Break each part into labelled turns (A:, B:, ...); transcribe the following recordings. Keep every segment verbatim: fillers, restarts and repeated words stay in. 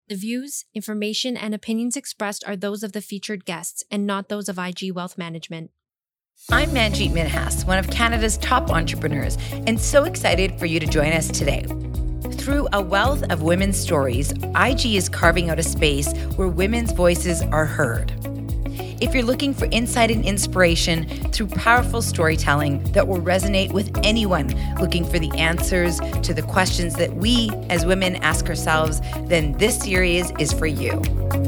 A: The views, information, and opinions expressed are those of the featured guests and not those of I G Wealth Management.
B: I'm Manjeet Minhas, one of Canada's top entrepreneurs, and so excited for you to join us today. Through a wealth of women's stories, I G is carving out a space where women's voices are heard. If you're looking for insight and inspiration through powerful storytelling that will resonate with anyone looking for the answers to the questions that we as women ask ourselves, then this series is for you.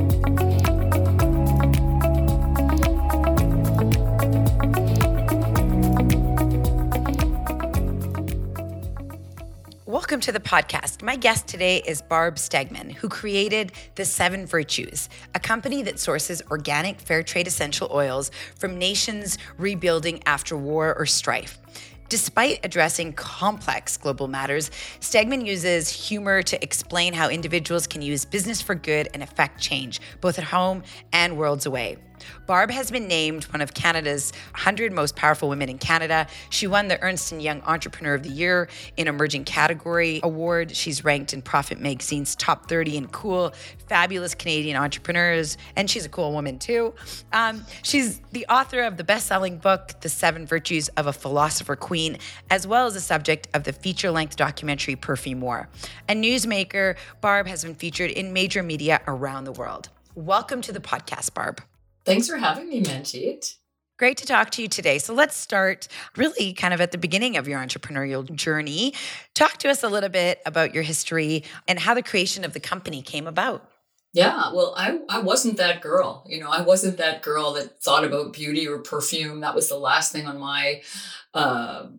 B: Welcome to the podcast. My guest today is Barb Stegman, who created The Seven Virtues, a company that sources organic fair trade essential oils from nations rebuilding after war or strife. Despite addressing complex global matters, Stegman uses humor to explain how individuals can use business for good and affect change, both at home and worlds away. Barb has been named one of Canada's one hundred most powerful women in Canada. She won the Ernst and Young Entrepreneur of the Year in Emerging Category Award. She's ranked in Profit Magazine's top thirty in cool, fabulous Canadian entrepreneurs, and she's a cool woman too. Um, she's the author of the best-selling book, The Seven Virtues of a Philosopher Queen, as well as the subject of the feature-length documentary Perfume War. A newsmaker, Barb has been featured in major media around the world. Welcome to the podcast, Barb.
C: Thanks for having me, Manjeet.
B: Great to talk to you today. So let's start really kind of at the beginning of your entrepreneurial journey. Talk to us a little bit about your history and how the creation of the company came about.
C: Yeah, well, I, I wasn't that girl. You know, I wasn't that girl that thought about beauty or perfume. That was the last thing on my uh,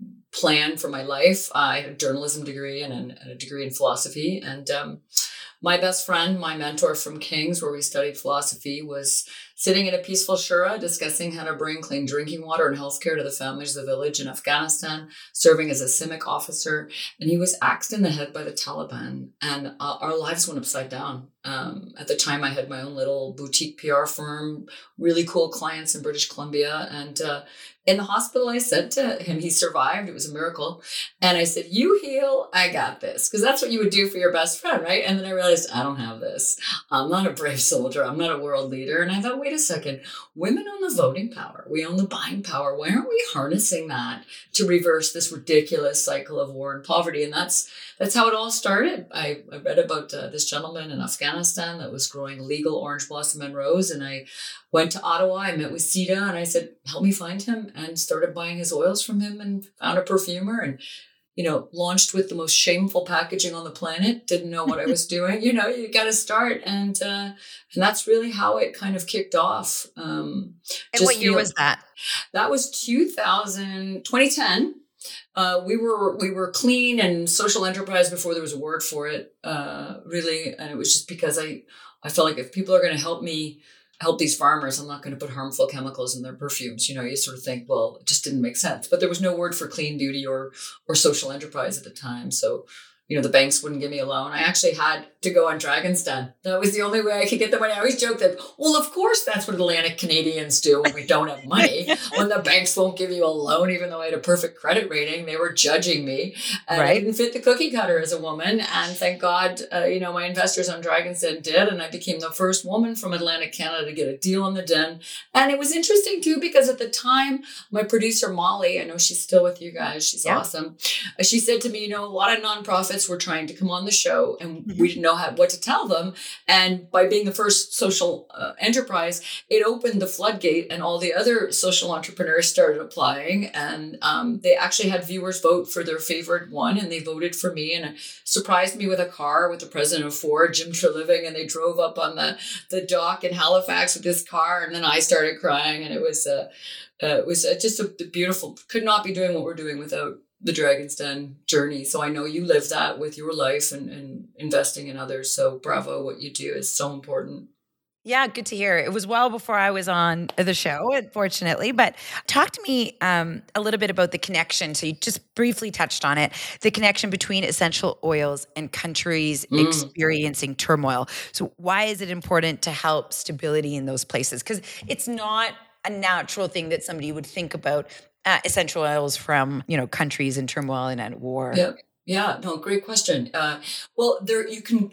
C: plan for my life. I had a journalism degree and, an, and a degree in philosophy. And um, my best friend, my mentor from King's, where we studied philosophy, was sitting in a peaceful shura discussing how to bring clean drinking water and healthcare to the families of the village in Afghanistan, serving as a CIMIC officer. And he was axed in the head by the Taliban. And uh, our lives went upside down. Um, at the time, I had my own little boutique P R firm, really cool clients in British Columbia. And uh, in the hospital, I said to him, he survived. It was a miracle. And I said, you heal, I got this. Because that's what you would do for your best friend, right? And then I realized, I don't have this. I'm not a brave soldier. I'm not a world leader. And I thought, wait a second, women own the voting power. We own the buying power. Why aren't we harnessing that to reverse this ridiculous cycle of war and poverty? And that's that's how it all started. I, I read about uh, this gentleman in Afghanistan that was growing legal orange blossom and rose. And I went to Ottawa. I met with Sita and I said, help me find him, and started buying his oils from him and found a perfumer and you know, launched with the most shameful packaging on the planet, didn't know what I was doing. You know, you got to start. And uh, and that's really how it kind of kicked off. Um,
B: and what year feel, was that?
C: That was two thousand, twenty ten. Uh, we were we were clean and social enterprise before there was a word for it, uh, really. And it was just because I, I felt like if people are going to help me help these farmers, I'm not going to put harmful chemicals in their perfumes. You know, you sort of think, well, it just didn't make sense. But there was no word for clean beauty or or social enterprise at the time. So, you know, the banks wouldn't give me a loan. I actually had to go on Dragon's Den. That was the only way I could get the money. I always joke that, well, of course, that's what Atlantic Canadians do when we don't have money. When the banks won't give you a loan, even though I had a perfect credit rating, they were judging me. And right. I didn't fit the cookie cutter as a woman. And thank God, uh, you know, my investors on Dragon's Den did. And I became the first woman from Atlantic Canada to get a deal on the Den. And it was interesting, too, because at the time, my producer, Molly, I know she's still with you guys. She's yeah. awesome. Uh, she said to me, you know, a lot of nonprofits were trying to come on the show and mm-hmm. we didn't know how, what to tell them. And by being the first social uh, enterprise, it opened the floodgate and all the other social entrepreneurs started applying. And um, they actually had viewers vote for their favorite one. And they voted for me and surprised me with a car with the president of Ford, Jim Treliving. And they drove up on the, the dock in Halifax with this car. And then I started crying. And it was, uh, uh, it was uh, just a beautiful, could not be doing what we're doing without the Dragon's Den journey. So I know you live that with your life and, and investing in others. So bravo, what you do is so important.
B: Yeah, good to hear. It was well before I was on the show, unfortunately. But talk to me um, a little bit about the connection. So you just briefly touched on it, the connection between essential oils and countries mm. experiencing turmoil. So why is it important to help stability in those places? Because it's not a natural thing that somebody would think about uh, essential oils from, you know, countries in turmoil and at war.
C: Yeah, yeah, no, great question. Uh, well, there you can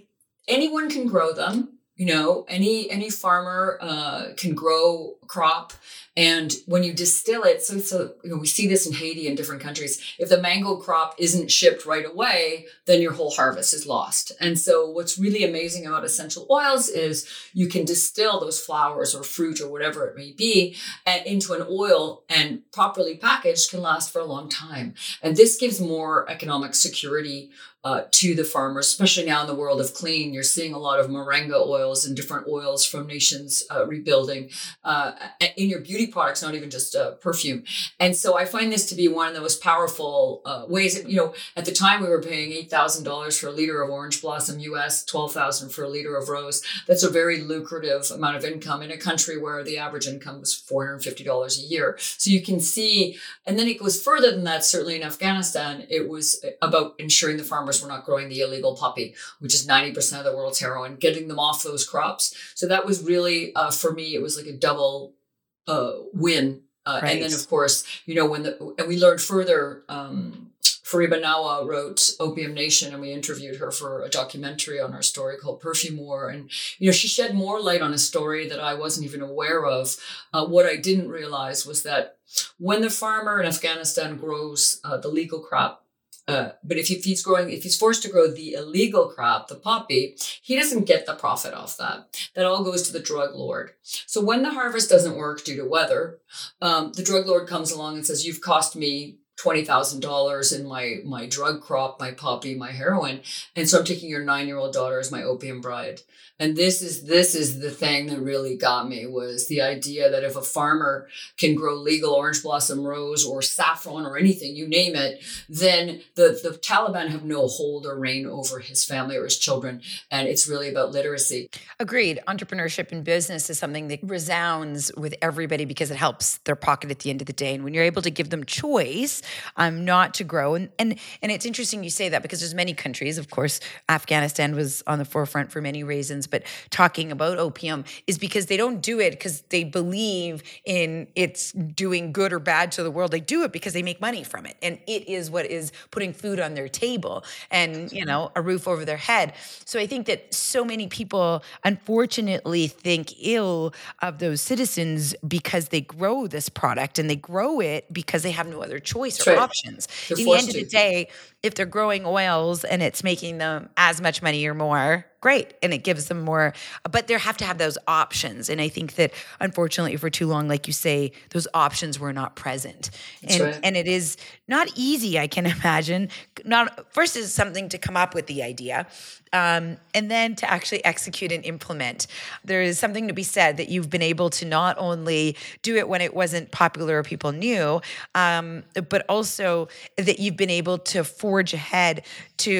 C: anyone can grow them. You know, any any farmer uh, can grow a crop, and when you distill it, so so you know we see this in Haiti and different countries. If the mango crop isn't shipped right away, then your whole harvest is lost. And so, what's really amazing about essential oils is you can distill those flowers or fruit or whatever it may be and into an oil, and properly packaged can last for a long time. And this gives more economic security Uh, to the farmers, especially now in the world of clean. You're seeing a lot of moringa oils and different oils from nations uh, rebuilding uh, in your beauty products, not even just uh, perfume. And so I find this to be one of the most powerful uh, ways. You know, at the time we were paying eight thousand dollars for a liter of orange blossom U S, twelve thousand dollars for a liter of rose. That's a very lucrative amount of income in a country where the average income was four hundred fifty dollars a year. So you can see, and then it goes further than that. Certainly in Afghanistan, it was about ensuring the farmers were not growing the illegal poppy, which is ninety percent of the world's heroin, getting them off those crops. So that was really, uh, for me, it was like a double uh, win. Uh,
B: right.
C: And then, of course, you know, when the, and we learned further, um, Fariba Nawa wrote Opium Nation, and we interviewed her for a documentary on our story called Perfume War. And, you know, she shed more light on a story that I wasn't even aware of. Uh, what I didn't realize was that when the farmer in Afghanistan grows uh, the legal crop, Uh, but if, he, if he's growing, if he's forced to grow the illegal crop, the poppy, he doesn't get the profit off that. That all goes to the drug lord. So when the harvest doesn't work due to weather, um, the drug lord comes along and says, "You've cost me twenty thousand dollars in my my drug crop, my poppy, my heroin, and so I'm taking your nine-year-old daughter as my opium bride." And this is this is the thing that really got me, was the idea that if a farmer can grow legal orange blossom rose or saffron or anything, you name it, then the, the Taliban have no hold or reign over his family or his children. And it's really about literacy.
B: Agreed. Entrepreneurship in business is something that resounds with everybody because it helps their pocket at the end of the day. And when you're able to give them choice, um, not to grow. And, and, and it's interesting you say that, because there's many countries, of course, Afghanistan was on the forefront for many reasons, but talking about opium is because they don't do it because they believe in it's doing good or bad to the world. They do it because they make money from it. And it is what is putting food on their table and, you know, a roof over their head. So I think that so many people, unfortunately, think ill of those citizens because they grow this product, and they grow it because they have no other choice or
C: right.
B: options.
C: They're
B: In the end of
C: to.
B: the day, if they're growing oils and it's making them as much money or more, great. And it gives them more, but they have to have those options. And I think that, unfortunately, for too long, like you say, those options were not present.
C: That's
B: and
C: right.
B: and it is not easy, I can imagine. Not first is something to come up with the idea, um, and then to actually execute and implement. There is something to be said that you've been able to not only do it when it wasn't popular or people knew, um, but also that you've been able to forge ahead to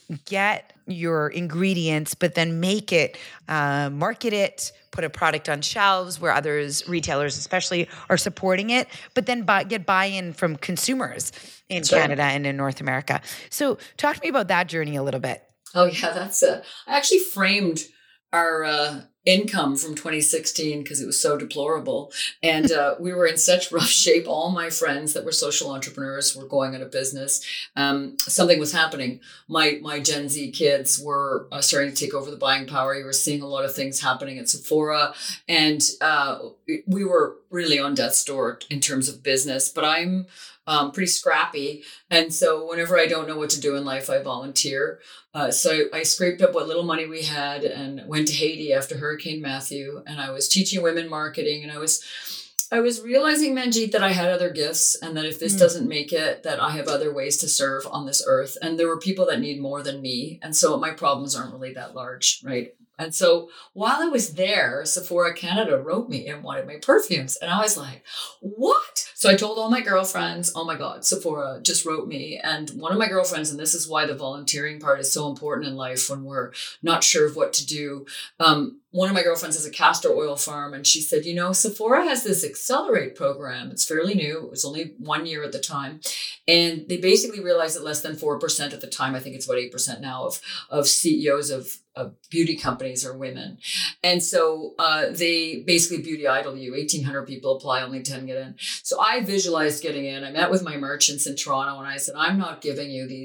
B: get your ingredients, but then make it, uh, market it, put a product on shelves where others, retailers especially, are supporting it, but then buy, get buy-in from consumers in
C: That's
B: Canada
C: right.
B: and in North America. So talk to me about that journey a little bit.
C: Oh yeah, that's a, I actually framed our uh, income from twenty sixteen because it was so deplorable. And uh, we were in such rough shape. All my friends that were social entrepreneurs were going out of business. Um, something was happening. My my Gen Z kids were uh, starting to take over the buying power. You were seeing a lot of things happening at Sephora. And uh, we were really on death's door in terms of business. But I'm um, pretty scrappy. And so whenever I don't know what to do in life, I volunteer. Uh, so I scraped up what little money we had and went to Haiti after Hurricane Matthew, and I was teaching women marketing, and I was I was realizing, Manjeet, that I had other gifts, and that if this mm. doesn't make it, that I have other ways to serve on this earth. And there were people that need more than me. And so my problems aren't really that large, right? And so while I was there, Sephora Canada wrote me and wanted my perfumes. And I was like, what? So I told all my girlfriends, oh my God, Sephora just wrote me. And one of my girlfriends, and this is why the volunteering part is so important in life when we're not sure of what to do. Um, one of my girlfriends has a castor oil farm, and she said, you know, Sephora has this Accelerate program. It's fairly new. It was only one year at the time. And they basically realized that less than four percent at the time, I think it's about eight percent now, of, of C E Os of, of beauty companies are women. And so uh, they basically beauty idol you. eighteen hundred people apply, only ten get in. So I visualized getting in. I met with my merchants in Toronto, and I said, I'm not giving you these,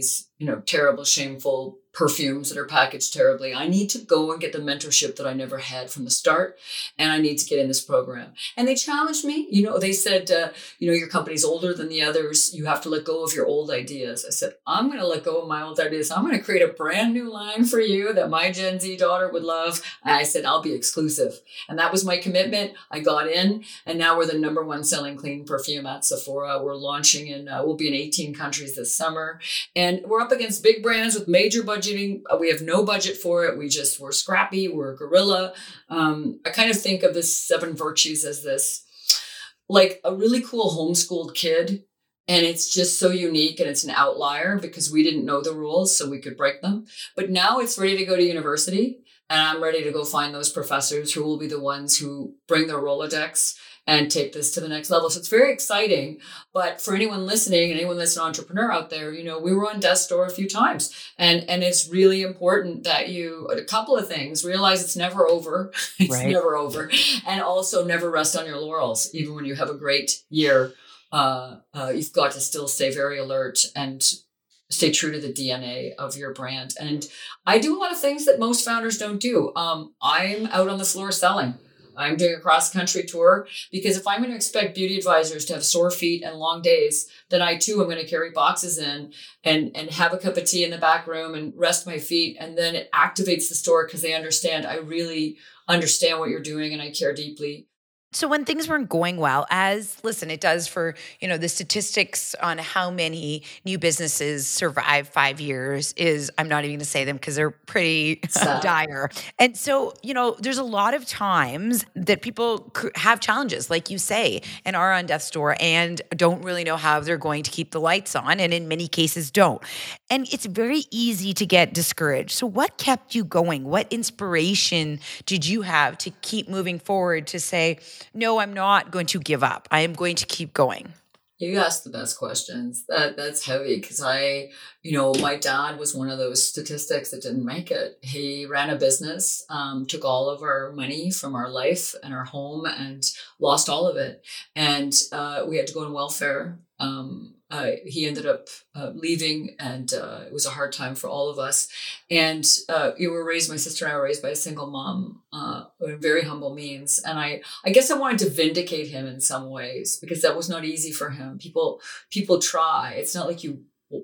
C: you know, terrible, shameful perfumes that are packaged terribly. I need to go and get the mentorship that I never had from the start. And I need to get in this program. And they challenged me. You know, they said, uh, you know, your company's older than the others. You have to let go of your old ideas. I said, I'm going to let go of my old ideas. I'm going to create a brand new line for you that my Gen Z daughter would love. And I said, I'll be exclusive. And that was my commitment. I got in, and now we're the number one selling clean perfume at Sephora. We're launching in, uh, we'll be in eighteen countries this summer. And we're up against big brands with major budgeting. We have no budget for it. We just, we're scrappy. We're guerrilla. Um, I kind of think of this seven virtues as this, like a really cool homeschooled kid. And it's just so unique, and it's an outlier because we didn't know the rules, so we could break them. But now it's ready to go to university, and I'm ready to go find those professors who will be the ones who bring their Rolodex and take this to the next level. So it's very exciting. But for anyone listening, and anyone that's an entrepreneur out there, you know, we were on death's door a few times. And and it's really important that you, a couple of things, realize it's never over. It's
B: Right.
C: never over. And also never rest on your laurels. Even when you have a great year, uh, uh, you've got to still stay very alert and stay true to the D N A of your brand. And I do a lot of things that most founders don't do. Um, I'm out on the floor selling. I'm doing a cross-country tour because if I'm going to expect beauty advisors to have sore feet and long days, then I too am going to carry boxes in and, and have a cup of tea in the back room and rest my feet. And then it activates the store because they understand I really understand what you're doing and I care deeply.
B: So when things weren't going well, as listen, it does for, you know, the statistics on how many new businesses survive five years is, I'm not even going to say them because they're pretty
C: Sad.
B: dire. And so, you know, there's a lot of times that people c- have challenges, like you say, and are on death's door and don't really know how they're going to keep the lights on, and in many cases don't. And it's very easy to get discouraged. So what kept you going? What inspiration did you have to keep moving forward to say, no, I'm not going to give up. I am going to keep going?
C: You asked the best questions. That that's heavy because I, you know, my dad was one of those statistics that didn't make it. He ran a business, um, took all of our money from our life and our home and lost all of it. And uh, we had to go on welfare. Um, uh, he ended up uh, leaving, and uh, it was a hard time for all of us. And uh, we were raised, my sister and I were raised by a single mom, uh, in very humble means. And I, I guess I wanted to vindicate him in some ways because that was not easy for him. People, people try. It's not like you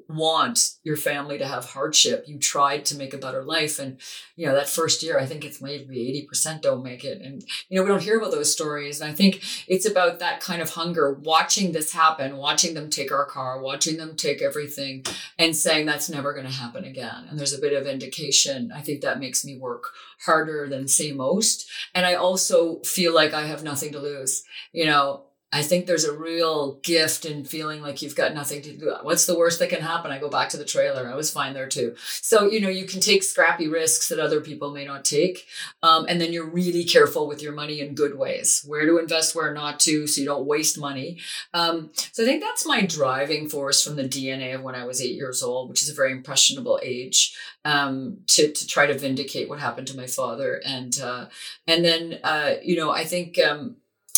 C: want your family to have hardship. You tried to make a better life. And, you know, that first year, I think it's maybe eighty percent don't make it. And, you know, we don't hear about those stories. And I think it's about that kind of hunger, watching this happen, watching them take our car, watching them take everything and saying that's never going to happen again. And there's a bit of indication. I think that makes me work harder than say most. And I also feel like I have nothing to lose. You know, I think there's a real gift in feeling like you've got nothing to do. What's the worst that can happen? I go back to the trailer. I was fine there too. So, you know, you can take scrappy risks that other people may not take. Um, and then you're really careful with your money in good ways, where to invest, where not to, so you don't waste money. Um, so I think that's my driving force from the D N A of when I was eight years old, which is a very impressionable age, um, to, to try to vindicate what happened to my father. And, uh, and then, uh, you know, I think, um,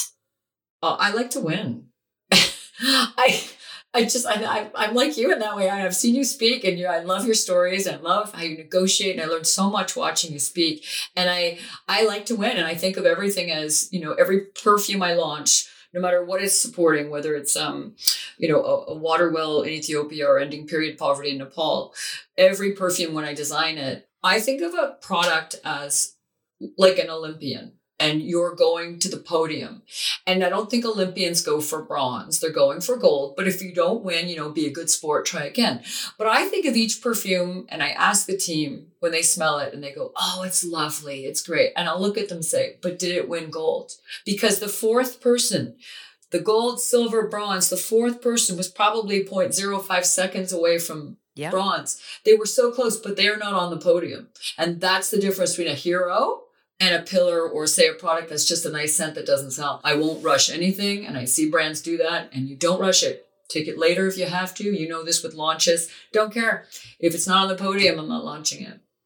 C: Uh, I like to win. I, I just, I, I, I'm like you in that way. I've seen you speak, and you, I love your stories. I love how you negotiate, and I learned so much watching you speak. And I, I like to win, and I think of everything as, you know, every perfume I launch, no matter what it's supporting, whether it's, um, you know, a, a water well in Ethiopia or ending period poverty in Nepal, every perfume when I design it, I think of a product as like an Olympian. And you're going to the podium. And I don't think Olympians go for bronze. They're going for gold. But if you don't win, you know, be a good sport, try again. But I think of each perfume and I ask the team when they smell it and they go, oh, it's lovely. It's great. And I'll look at them and say, but did it win gold? Because the fourth person, the gold, silver, bronze, the fourth person was probably zero point zero five seconds away from yeah. bronze. They were so close, but they're not on the podium. And that's the difference between a hero and a pillar, or say a product that's just a nice scent that doesn't sell. I won't rush anything, and I see brands do that, and you don't rush it. Take it later if you have to. You know this with launches. Don't care. If it's not on the podium, I'm not launching it.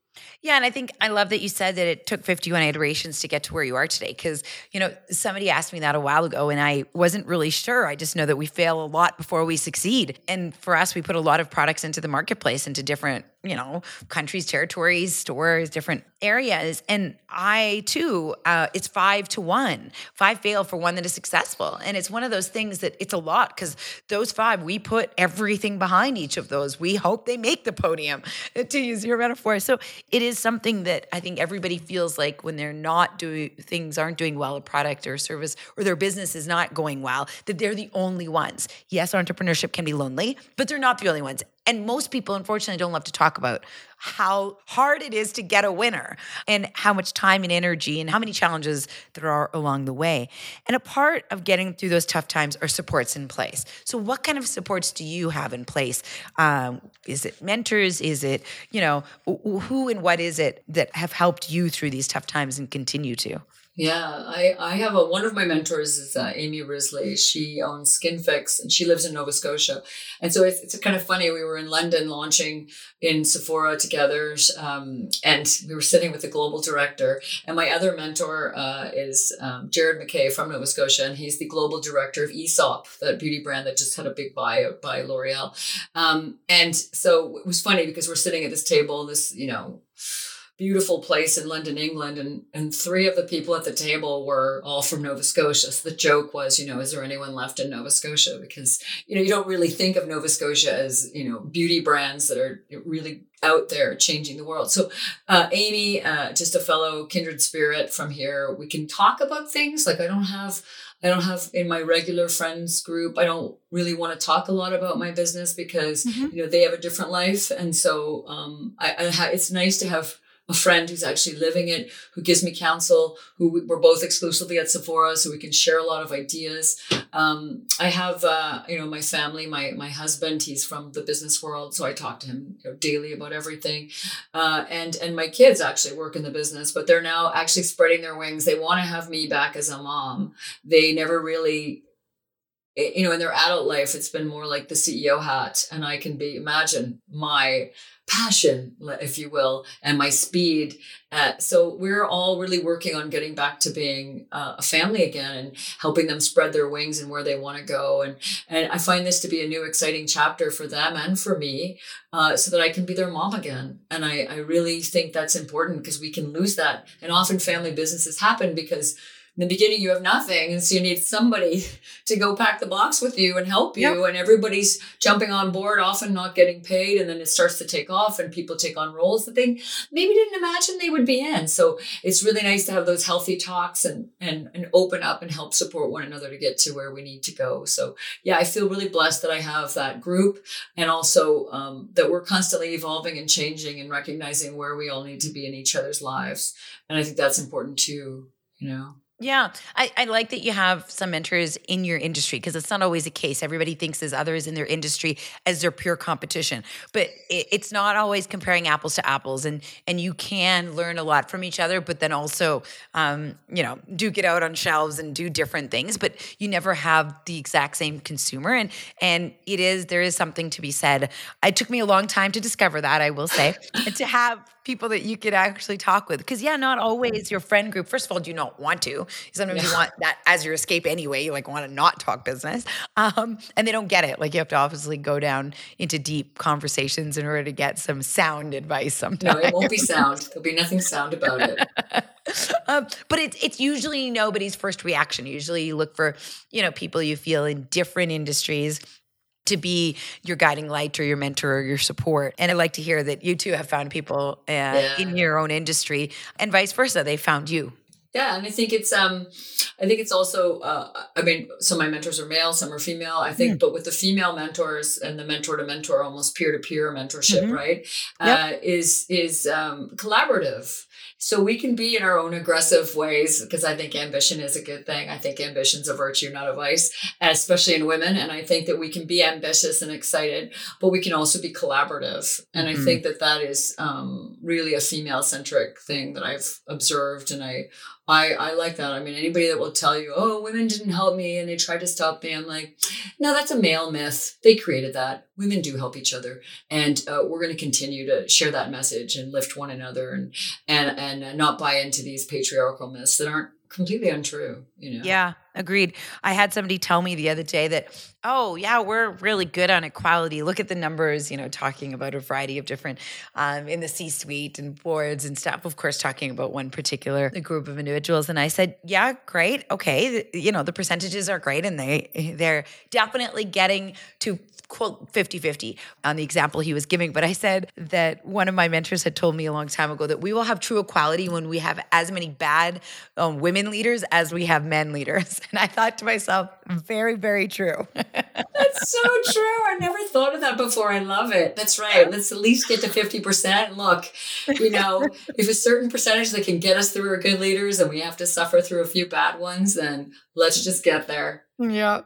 B: Yeah, and I think I love that you said that it took fifty-one iterations to get to where you are today. Because, you know, somebody asked me that a while ago and I wasn't really sure. I just know that we fail a lot before we succeed. And for us, we put a lot of products into the marketplace, into different, you know, countries, territories, stores, different areas. And I too, uh, it's five to one. Five fail for one that is successful. And it's one of those things that it's a lot because those five, we put everything behind each of those. We hope they make the podium, to use your metaphor. So it is something that I think everybody feels like when they're not doing, things aren't doing well, a product or a service, or their business is not going well, that they're the only ones. Yes, entrepreneurship can be lonely, but they're not the only ones. And most people, unfortunately, don't love to talk about how hard it is to get a winner and how much time and energy and how many challenges there are along the way. And a part of getting through those tough times are supports in place. So what kind of supports do you have in place? Um, is it mentors? Is it, you know, who and what is it that have helped you through these tough times and continue to?
C: Yeah, I, I have a, one of my mentors is uh, Amy Risley. She owns Skin Fix and she lives in Nova Scotia. And so it's, it's kind of funny. We were in London launching in Sephora together. Um, and we were sitting with the global director. And my other mentor uh, is um, Jared McKay from Nova Scotia. And he's the global director of Aesop, that beauty brand that just had a big buyout by L'Oreal. Um, and so it was funny because we're sitting at this table, this, you know, beautiful place in London, England. And, and three of the people at the table were all from Nova Scotia. So the joke was, you know, is there anyone left in Nova Scotia? Because, you know, you don't really think of Nova Scotia as, you know, beauty brands that are really out there changing the world. So uh, Amy, uh, just a fellow kindred spirit from here, we can talk about things. Like I don't have, I don't have in my regular friends group, I don't really want to talk a lot about my business because, mm-hmm. you know, they have a different life. And so um, I, I ha- it's nice to have a friend who's actually living it, who gives me counsel, who we're both exclusively at Sephora, so we can share a lot of ideas. Um, I have, uh, you know, my family, my my husband, he's from the business world, so I talk to him you know, daily about everything. Uh, and and my kids actually work in the business, but they're now actually spreading their wings. They want to have me back as a mom. They never really, you know, in their adult life, it's been more like the C E O hat, and I can be, imagine my passion, if you will, and my speed. Uh, so we're all really working on getting back to being uh, a family again and helping them spread their wings and where they want to go. And and I find this to be a new exciting chapter for them and for me, uh, so that I can be their mom again. And I, I really think that's important because we can lose that. And often family businesses happen because in the beginning, you have nothing. And so you need somebody to go pack the box with you and help you. Yep. And everybody's jumping on board, often not getting paid. And then it starts to take off and people take on roles that they maybe didn't imagine they would be in. So it's really nice to have those healthy talks and, and, and open up and help support one another to get to where we need to go. So yeah, I feel really blessed that I have that group and also um, that we're constantly evolving and changing and recognizing where we all need to be in each other's lives. And I think that's important too, you know.
B: Yeah, I, I like that you have some mentors in your industry because it's not always the case. Everybody thinks there's others in their industry as their pure competition, but it, it's not always comparing apples to apples. And and you can learn a lot from each other, but then also, um, you know, duke it out on shelves and do different things. But you never have the exact same consumer, and and it is there is something to be said. It took me a long time to discover that, I will say, and to have people that you could actually talk with. Because yeah, not always your friend group. First of all, do you not want to? Sometimes yeah. you want that as your escape anyway. You like want to not talk business. Um, and they don't get it. Like you have to obviously go down into deep conversations in order to get some sound advice sometimes.
C: No, it won't be sound. There'll be nothing sound about it.
B: um, but it's it's usually nobody's first reaction. Usually you look for, you know, people you feel in different industries to be your guiding light or your mentor or your support. And I'd like to hear that you too have found people uh, yeah. in your own industry and vice versa. They found you.
C: Yeah. And I think it's, um, I think it's also, uh, I mean, some of my mentors are male, some are female, I think, mm. but with the female mentors and the mentor to mentor, almost peer-to-peer mentorship, mm-hmm. right? Yep. Uh, is, is, um, collaborative. So we can be in our own aggressive ways because I think ambition is a good thing. I think ambition's a virtue, not a vice, especially in women. And I think that we can be ambitious and excited, but we can also be collaborative. And mm-hmm. I think that that is um, really a female-centric thing that I've observed. And I I, I like that. I mean, anybody that will tell you, oh, women didn't help me and they tried to stop me. I'm like, no, that's a male myth. They created that. Women do help each other. And uh, we're going to continue to share that message and lift one another and, and, and uh, not buy into these patriarchal myths that aren't completely untrue, you know?
B: Yeah, agreed. I had somebody tell me the other day that, oh yeah, we're really good on equality. Look at the numbers, you know, talking about a variety of different, um, in the C-suite and boards and stuff, of course, talking about one particular group of individuals. And I said, yeah, great. Okay. You know, the percentages are great and they, they're definitely getting to quote fifty-fifty on the example he was giving. But I said that one of my mentors had told me a long time ago that we will have true equality when we have as many bad um, women leaders as we have men leaders. And I thought to myself, very, very true.
C: That's so true. I never thought of that before. I love it. That's right. Let's at least get to fifty percent. Look, you know, if a certain percentage that can get us through are good leaders and we have to suffer through a few bad ones, then let's just get there.
B: Yeah.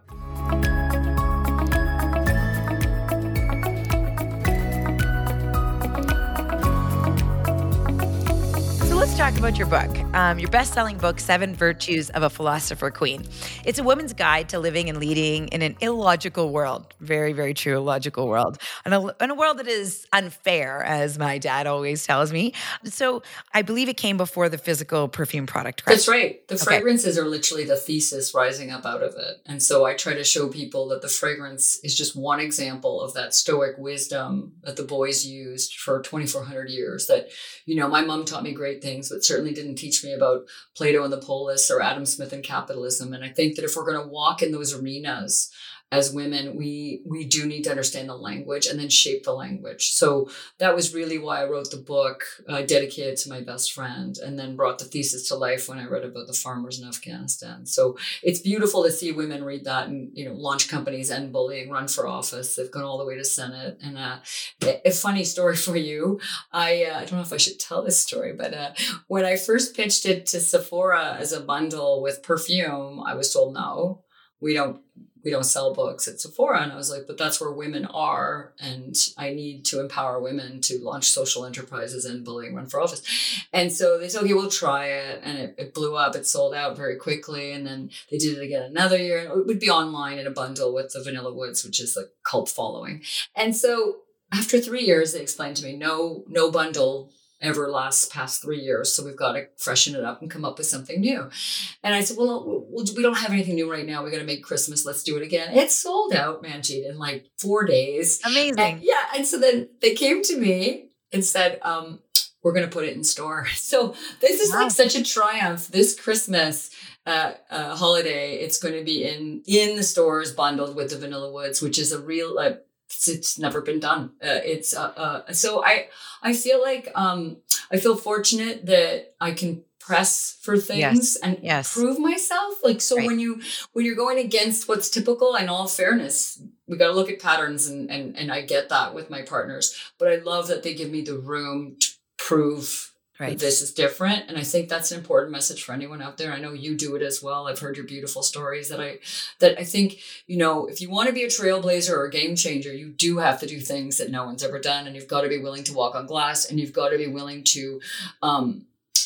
B: Let's talk about your book, um, your best-selling book, Seven Virtues of a Philosopher Queen. It's a woman's guide to living and leading in an illogical world. Very, very true, illogical world. In a, in a world that is unfair, as my dad always tells me. So I believe it came before the physical perfume product, correct?
C: That's right. The fragrances okay. are literally the thesis rising up out of it. And so I try to show people that the fragrance is just one example of that Stoic wisdom that the boys used for twenty-four hundred years. That, you know, my mom taught me great things, but certainly didn't teach me about Plato and the Polis or Adam Smith and capitalism. And I think that if we're going to walk in those arenas as women, we we do need to understand the language and then shape the language. So that was really why I wrote the book, uh, dedicated to my best friend, and then brought the thesis to life when I read about the farmers in Afghanistan. So it's beautiful to see women read that and, you know, launch companies, end bullying, run for office. They've gone all the way to Senate. And uh, a funny story for you. I uh, I don't know if I should tell this story, but uh, when I first pitched it to Sephora as a bundle with perfume, I was told, no, we don't we don't sell books at Sephora. And I was like, but that's where women are. And I need to empower women to launch social enterprises and bullying, run for office. And so they said, okay, we'll try it. And it, it blew up. It sold out very quickly. And then they did it again another year. And it would be online in a bundle with the Vanilla Woods, which is like cult following. And so after three years, they explained to me, no, no bundle ever lasts past three years. So we've got to freshen it up and come up with something new. And I said, well, we don't have anything new right now. We got to make Christmas. Let's do it again. It sold out, Manjeet, in like four days.
B: Amazing.
C: And yeah. And so then they came to me and said, um, we're going to put it in store. So this is wow. like such a triumph. This Christmas uh, uh, holiday, it's going to be in, in the stores bundled with the Vanilla Woods, which is a real, uh, It's, it's never been done. Uh, it's uh, uh, so I I feel like um, I feel fortunate that I can press for things yes. and yes. prove myself. Like so, right. when you when you're going against what's typical, in all fairness, we got to look at patterns, and and and I get that with my partners. But I love that they give me the room to prove. Right. This is different. And I think that's an important message for anyone out there. I know you do it as well. I've heard your beautiful stories that I, that I think, you know, if you want to be a trailblazer or a game changer, you do have to do things that no one's ever done. And you've got to be willing to walk on glass, and you've got to be willing to um,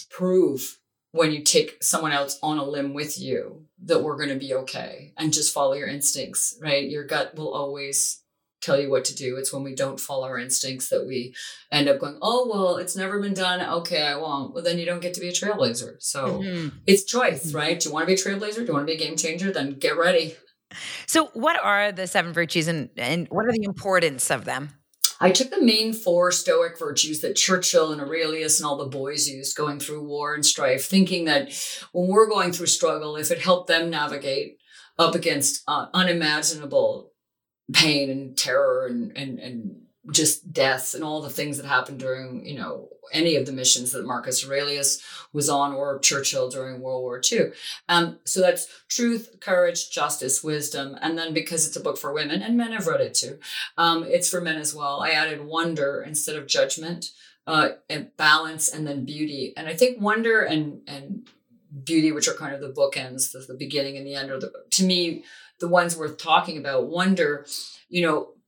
C: prove when you take someone else on a limb with you that we're going to be okay, and just follow your instincts, right? Your gut will always tell you what to do. It's when we don't follow our instincts that we end up going, oh, well, it's never been done. Okay, I won't. Well, then you don't get to be a trailblazer. So mm-hmm. it's choice, right? Do you want to be a trailblazer? Do you want to be a game changer? Then get ready.
B: So what are the seven virtues, and, and what are the importance of them?
C: I took the main four Stoic virtues that Churchill and Aurelius and all the boys used going through war and strife, thinking that when we're going through struggle, if it helped them navigate up against uh, unimaginable pain and terror and, and, and just death and all the things that happened during, you know, any of the missions that Marcus Aurelius was on, or Churchill during World War Two. Um, so that's truth, courage, justice, wisdom. And then because it's a book for women, and men have read it too, um, it's for men as well. I added wonder instead of judgment, uh, and balance, and then beauty. And I think wonder and, and beauty, which are kind of the bookends, the, the beginning and the end, are the, to me, the ones worth talking about. Wonder, you know,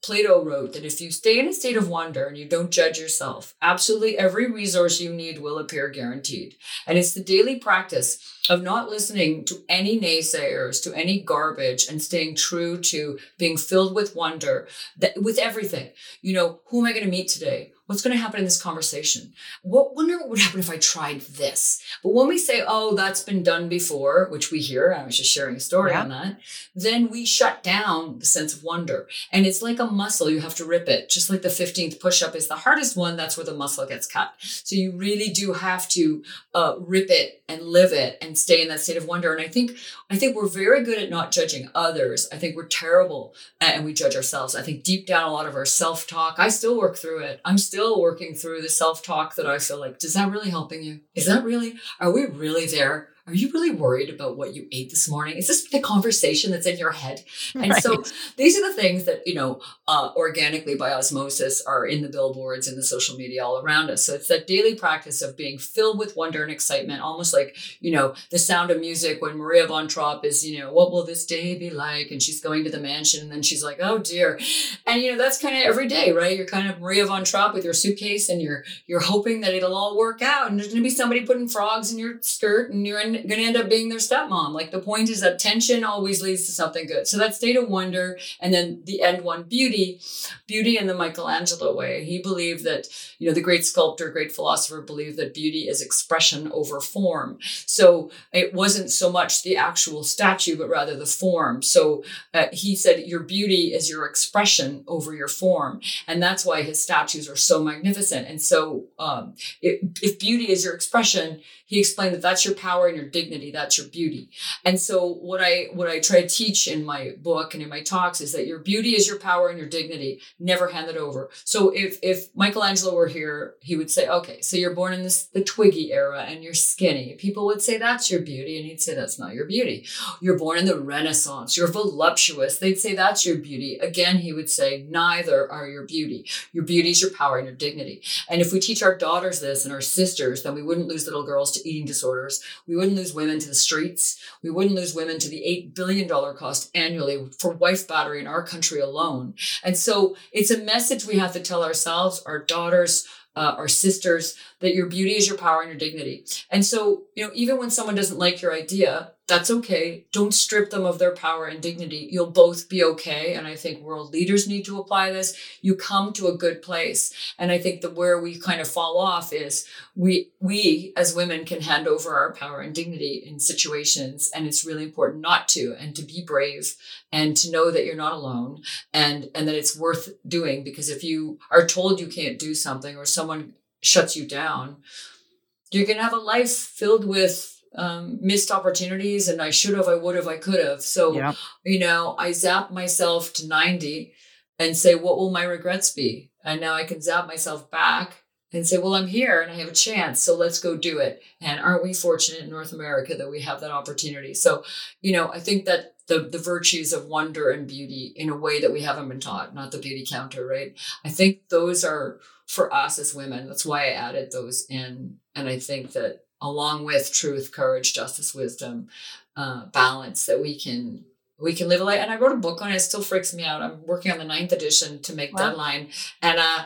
C: Plato wrote that if you stay in a state of wonder and you don't judge yourself, absolutely every resource you need will appear guaranteed. And it's the daily practice of not listening to any naysayers, to any garbage, and staying true to being filled with wonder, that with everything. You know, who am I going to meet today? What's going to happen in this conversation? What wonder what would happen if I tried this? But when we say, oh, that's been done before, which we hear, I was just sharing a story yeah. on that, then we shut down the sense of wonder. And it's like a muscle. You have to rip it. Just like the fifteenth push-up is the hardest one. That's where the muscle gets cut. So you really do have to uh, rip it and live it and stay in that state of wonder. And I think, I think we're very good at not judging others. I think we're terrible and we judge ourselves. I think deep down, a lot of our self-talk, I still work through it. I'm still Still working through the self-talk that I feel like, is that really helping you? Is that really, are we really there? Are you really worried about what you ate this morning? Is this the conversation that's in your head? And right. so these are the things that, you know, uh, organically by osmosis are in the billboards and the social media all around us. So it's that daily practice of being filled with wonder and excitement, almost like, you know, The Sound of Music when Maria von Trapp is, you know, what will this day be like? And she's going to the mansion and then she's like, oh dear. And, you know, that's kind of every day, right? You're kind of Maria von Trapp with your suitcase and you're, you're hoping that it'll all work out. And there's going to be somebody putting frogs in your skirt and you're in, going to end up being their stepmom. Like the point is that tension always leads to something good. So that state of wonder, and then the end one, beauty, beauty in the Michelangelo way. He believed that, you know, the great sculptor, great philosopher believed that beauty is expression over form. So it wasn't so much the actual statue, but rather the form. So uh, he said your beauty is your expression over your form. And that's why his statues are so magnificent. And so um, it, if beauty is your expression, he explained that that's your power and your dignity, that's your beauty. And so what I what I try to teach in my book and in my talks is that your beauty is your power and your dignity. Never hand it over. So if if Michelangelo were here, he would say, okay, so you're born in this the Twiggy era and you're skinny. People would say that's your beauty, and he'd say that's not your beauty. You're born in the Renaissance. You're voluptuous. They'd say that's your beauty. Again, he would say neither are your beauty. Your beauty is your power and your dignity. And if we teach our daughters this and our sisters, then we wouldn't lose little girls to eating disorders. We wouldn't lose women to the streets. We wouldn't lose women to the eight billion dollars cost annually for wife battery in our country alone. And so it's a message we have to tell ourselves, our daughters, uh, our sisters, that your beauty is your power and your dignity. And so, you know, even when someone doesn't like your idea, that's okay. Don't strip them of their power and dignity. You'll both be okay. And I think world leaders need to apply this. You come to a good place. And I think that where we kind of fall off is we, we as women can hand over our power and dignity in situations. And it's really important not to, and to be brave and to know that you're not alone and, and that it's worth doing. Because if you are told you can't do something or someone shuts you down, you're going to have a life filled with Um, missed opportunities and I should have, I would have, I could have. So, yeah. you know, I zap myself to ninety and say, what will my regrets be? And now I can zap myself back and say, well, I'm here and I have a chance. So let's go do it. And aren't we fortunate in North America that we have that opportunity? So, you know, I think that the, the virtues of wonder and beauty in a way that we haven't been taught, not the beauty counter, right? I think those are for us as women. That's why I added those in. And I think that along with truth, courage, justice, wisdom, uh, balance, that we can we can live a life. And I wrote a book on it. It still freaks me out. I'm working on the ninth edition to make wow. deadline. And uh,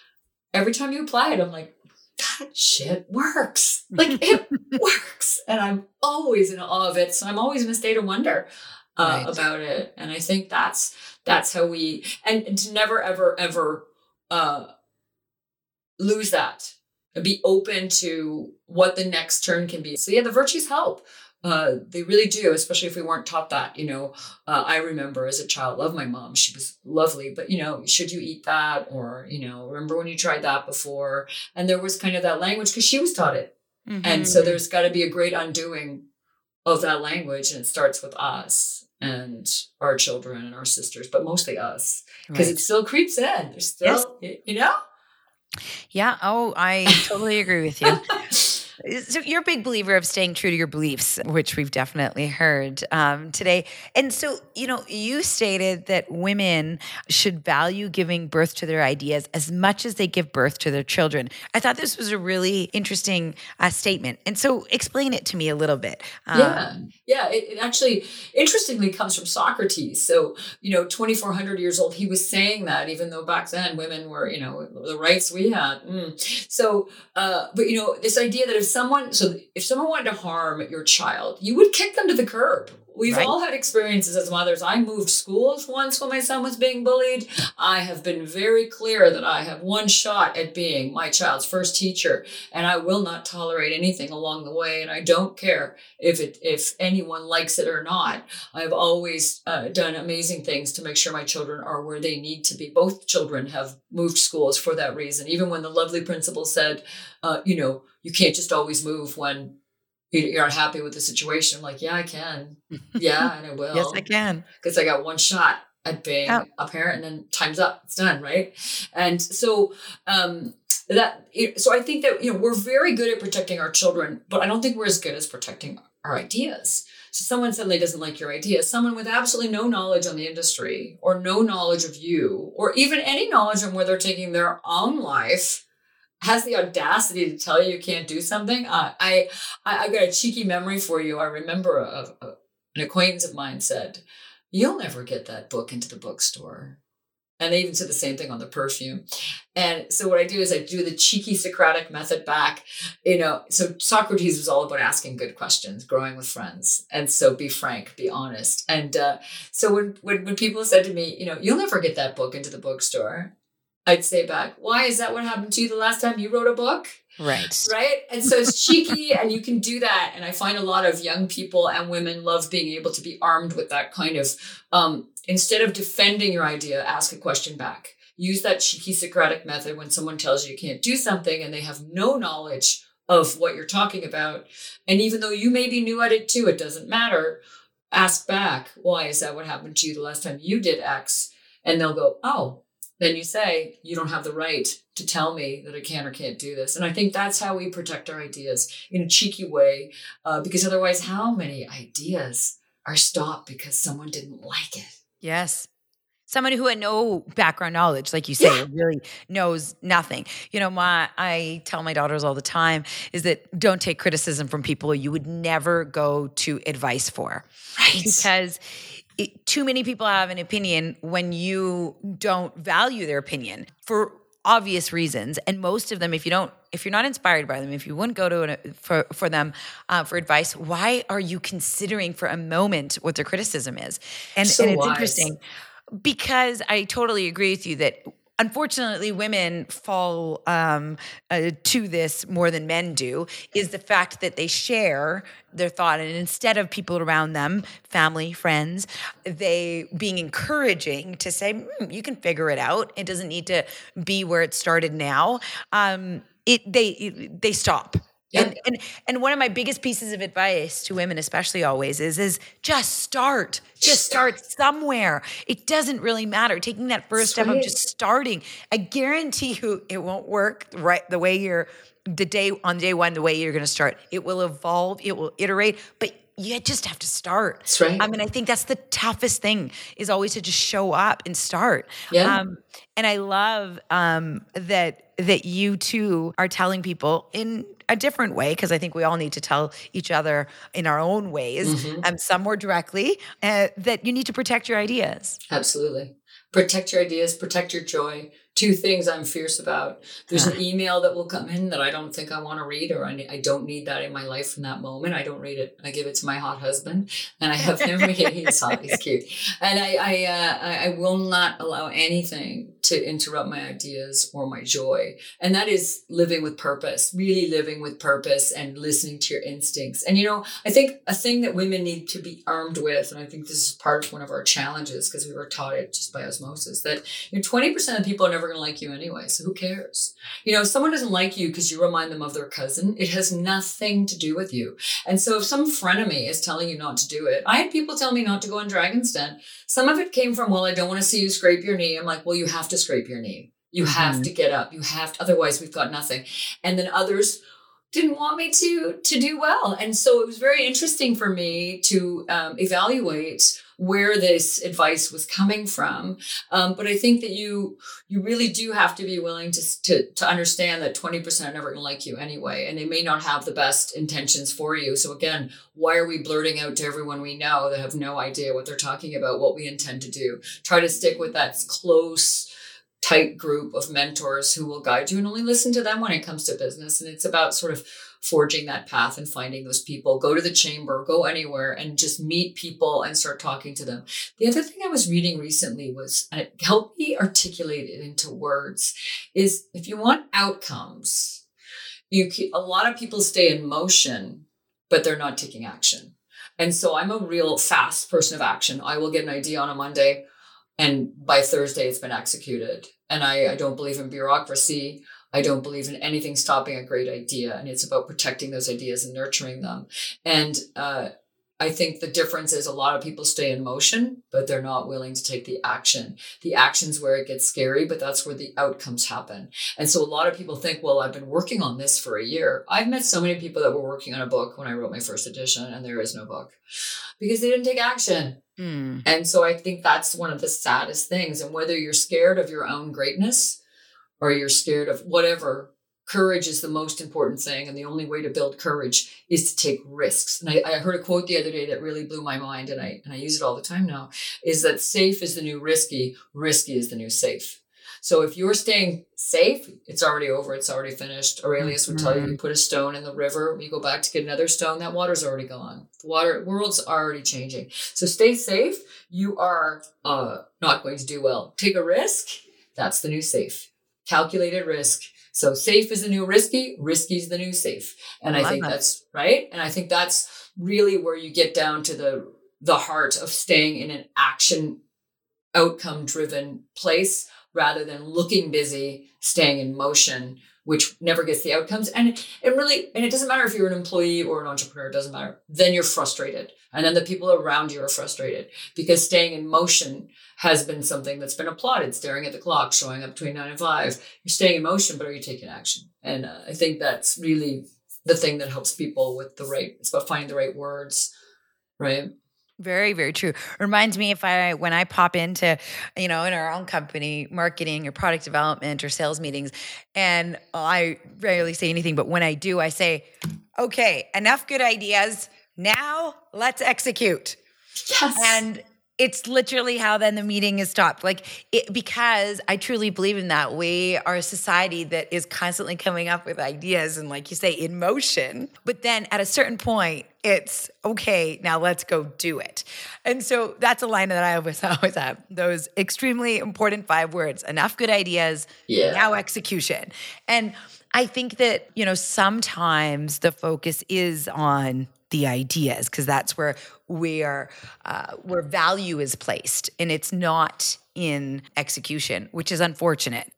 C: every time you apply it, I'm like, that shit works. Like it works. And I'm always in awe of it. So I'm always in a state of wonder uh, right. about it. And I think that's that's how we, and, and to never, ever, ever uh, lose that. Be open to what the next turn can be. So yeah, the virtues help. Uh, they really do, especially if we weren't taught that. You know, uh, I remember as a child, love my mom. She was lovely, but you know, should you eat that? Or, you know, remember when you tried that before? And there was kind of that language because she was taught it. Mm-hmm. And so there's got to be a great undoing of that language. And it starts with us and our children and our sisters, but mostly us, because right. it still creeps in. There's still, yes. you know?
B: Yeah. Oh, I totally agree with you. So you're a big believer of staying true to your beliefs, which we've definitely heard um, today. And so, you know, you stated that women should value giving birth to their ideas as much as they give birth to their children. I thought this was a really interesting uh, statement. And so explain it to me a little bit. Um,
C: yeah. Yeah. It, it actually, interestingly, comes from Socrates. So, you know, twenty-four hundred years old, he was saying that, even though back then women were, you know, the rights we had. Mm. So, uh, but, you know, this idea that if someone, so if someone wanted to harm your child, you would kick them to the curb. We've
B: Right.
C: all had experiences as mothers. I moved schools once when my son was being bullied. I have been very clear that I have one shot at being my child's first teacher, and I will not tolerate anything along the way. And I don't care if it if anyone likes it or not. I've always uh, done amazing things to make sure my children are where they need to be. Both children have moved schools for that reason. Even when the lovely principal said, uh, you know, you can't just always move when you're unhappy with the situation. I'm like, yeah, I can. Yeah, and I will.
B: Yes, I can.
C: Because I got one shot at being
B: Oh.
C: a parent, and then time's up. It's done, right? And so um, that, so I think that, you know, we're very good at protecting our children, but I don't think we're as good as protecting our ideas. So someone suddenly doesn't like your idea. Someone with absolutely no knowledge on the industry, or no knowledge of you, or even any knowledge on where they're taking their own life, has the audacity to tell you you can't do something. Uh, I, I I got a cheeky memory for you. I remember a, a, an acquaintance of mine said, "You'll never get that book into the bookstore." And they even said the same thing on the perfume. And so what I do is I do the cheeky Socratic method back. You know, so Socrates was all about asking good questions, growing with friends. And so be frank, be honest. And uh, so when, when when people said to me, you know, "You'll never get that book into the bookstore," I'd say back, "Why? Is that what happened to you the last time you wrote a book?"
B: Right.
C: Right. And so it's cheeky, and you can do that. And I find a lot of young people and women love being able to be armed with that kind of, um, instead of defending your idea, ask a question back. Use that cheeky Socratic method when someone tells you you can't do something and they have no knowledge of what you're talking about. And even though you maybe knew at it too, it doesn't matter. Ask back, "Why? Is that what happened to you the last time you did X?" And they'll go, "Oh." Then you say, "You don't have the right to tell me that I can or can't do this." And I think that's how we protect our ideas, in a cheeky way, uh, because otherwise, how many ideas are stopped because someone didn't like it?
B: Yes. Someone who had no background knowledge, like you say,
C: Yeah.
B: really knows nothing. You know, my I tell my daughters all the time is that don't take criticism from people you would never go to advice for.
C: Right.
B: Because it, too many people have an opinion when you don't value their opinion for obvious reasons. And most of them, if you don't, if you're not inspired by them, if you wouldn't go to an, for for them uh, for advice, why are you considering for a moment what their criticism is? And,
C: So
B: and it's
C: wise.
B: interesting because I totally agree with you that unfortunately women fall um, uh, to this more than men do, is the fact that they share their thought. And instead of people around them, family, friends, they being encouraging to say, mm, you can figure it out. It doesn't need to be where it started now. Um, it they it, they stop.
C: Yep.
B: And, and and one of my biggest pieces of advice to women, especially always, is is just start. Just start somewhere. It doesn't really matter. Taking that first step of
C: right.
B: just starting. I guarantee you it won't work right the way you're the day on day one, the way you're gonna start. It will evolve, it will iterate, but you just have to start.
C: That's right.
B: I mean, I think that's the toughest thing is always to just show up and start.
C: Yeah.
B: Um, and I love um, that that you too are telling people in a different way, because I think we all need to tell each other in our own ways,
C: Mhm.
B: um, some more directly, uh, that you need to protect your ideas.
C: Absolutely. Protect your ideas, protect your joy. Two things I'm fierce about. There's an email that will come in that I don't think I want to read, or I, ne- I don't need that in my life in that moment. I don't read it. I give it to my hot husband, and I have him read it. He's hot, he's cute. And I I, uh, I I will not allow anything to interrupt my ideas or my joy. And that is living with purpose, really living with purpose and listening to your instincts. And, you know, I think a thing that women need to be armed with, and I think this is part of one of our challenges because we were taught it just by osmosis, that you know, twenty percent of people are never going to like you anyway. So who cares? You know, if someone doesn't like you because you remind them of their cousin, it has nothing to do with you. And so if some frenemy is telling you not to do it, I had people tell me not to go on Dragon's Den. Some of it came from, well, I don't want to see you scrape your knee. I'm like, well, you have to scrape your knee. You have
B: Mhm.
C: to get up. You have to, otherwise we've got nothing. And then others, didn't want me to to do well. And so it was very interesting for me to um, evaluate where this advice was coming from. Um, but I think that you you really do have to be willing to, to, to understand that twenty percent are never going to like you anyway, and they may not have the best intentions for you. So again, why are we blurting out to everyone we know that have no idea what they're talking about, what we intend to do? Try to stick with that close, tight group of mentors who will guide you, and only listen to them when it comes to business. And it's about sort of forging that path and finding those people. Go to the chamber, go anywhere, and just meet people and start talking to them. The other thing I was reading recently was, and it helped me articulate it into words, is if you want outcomes, you can, a lot of people stay in motion, but they're not taking action. And so I'm a real fast person of action. I will get an idea on a Monday, and by Thursday it's been executed. And I, I don't believe in bureaucracy. I don't believe in anything stopping a great idea. And it's about protecting those ideas and nurturing them. And uh, I think the difference is a lot of people stay in motion, but they're not willing to take the action. The action's where it gets scary, but that's where the outcomes happen. And so a lot of people think, well, I've been working on this for a year. I've met so many people that were working on a book when I wrote my first edition, and there is no book because they didn't take action. Mm. And so I think that's one of the saddest things. And whether you're scared of your own greatness or you're scared of whatever, courage is the most important thing. And the only way to build courage is to take risks. And I, I heard a quote the other day that really blew my mind, and I, and I use it all the time now, is that safe is the new risky, risky is the new safe. So if you're staying safe, it's already over. It's already finished. Aurelius would tell you, you put a stone in the river, you go back to get another stone, that water's already gone. The water, world's already changing. So stay safe. You are uh, not going to do well. Take a risk. That's the new safe. Calculated risk. So safe is the new risky, risky is the new safe. And I, I think that. that's right. And I think that's really where you get down to the, the heart of staying in an action, outcome driven place rather than looking busy, staying in motion, which never gets the outcomes. And it really, and it doesn't matter if you're an employee or an entrepreneur, it doesn't matter. Then you're frustrated. And then the people around you are frustrated because staying in motion has been something that's been applauded, staring at the clock, showing up between nine and five. You're staying in motion, but are you taking action? And uh, I think that's really the thing that helps people with the right, it's about finding the right words, right?
B: Very, very true. Reminds me if I, when I pop into, you know, in our own company, marketing or product development or sales meetings, and I rarely say anything, but when I do, I say, okay, enough good ideas. Now let's execute.
C: Yes.
B: And it's literally how then the meeting is stopped. Like it, because I truly believe in that. We are a society that is constantly coming up with ideas and, like you say, in motion. But then at a certain point, it's okay, now let's go do it. And so that's a line that I always, always have. Those extremely important five words, enough good ideas, yeah. Now execution. And I think that, you know, sometimes the focus is on the ideas because that's where we are, uh, where value is placed, and it's not in execution, which is unfortunate.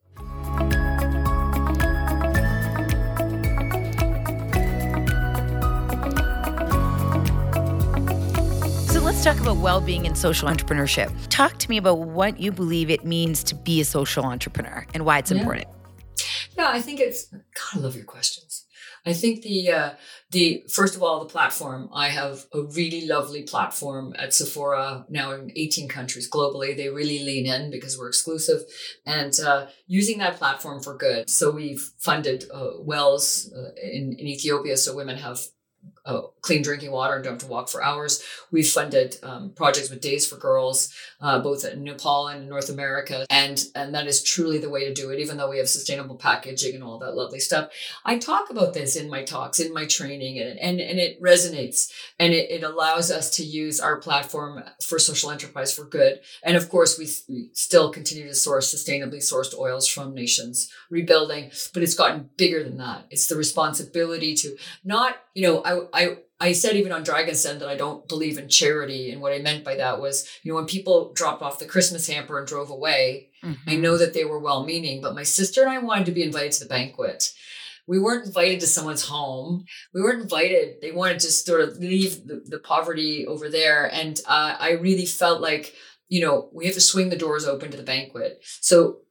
B: So let's talk about well-being and social entrepreneurship. Talk to me about what you believe it means to be a social entrepreneur and why it's
C: yeah.
B: important.
C: Yeah, I think it's, God, I love your questions. I think the, uh, the first of all, the platform. I have a really lovely platform at Sephora now in eighteen countries globally. They really lean in because we're exclusive and uh, using that platform for good. So we've funded uh, wells uh, in, in Ethiopia so women have Uh, clean drinking water and don't have to walk for hours. We've funded um, projects with Days for Girls, uh, both in Nepal and North America. And, and that is truly the way to do it, even though we have sustainable packaging and all that lovely stuff. I talk about this in my talks, in my training, and, and, and it resonates. And it, it allows us to use our platform for social enterprise for good. And of course, we, we still continue to source sustainably sourced oils from nations, rebuilding, but it's gotten bigger than that. It's the responsibility to not, you know, I, I I said even on Dragon's Den that I don't believe in charity. And what I meant by that was, you know, when people dropped off the Christmas hamper and drove away, mm-hmm. I know that they were well-meaning, but my sister and I wanted to be invited to the banquet. We weren't invited to someone's home. We weren't invited. They wanted to sort of leave the, the poverty over there. And uh, I really felt like, you know, we have to swing the doors open to the banquet. So